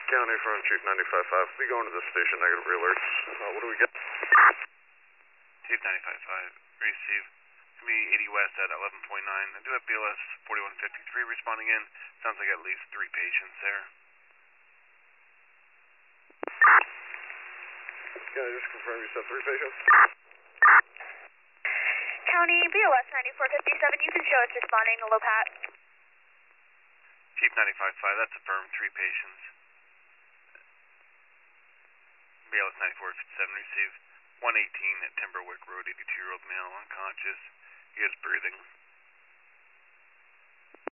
County from Chief 95.5. Be going to the station, negative alerts. What do we get? Chief 95.5, receive. Me 80 West at 11.9. I do have BLS 4153 responding in. Sounds like at least 3 patients there. Can I just confirm you said 3 patients? County BLS 9457, you can show us responding to Lopat. Chief 95.5, that's affirmed, 3 patients. BLS 9457, receive 118 at Timberwick Road, 82-year-old male, unconscious. He is breathing.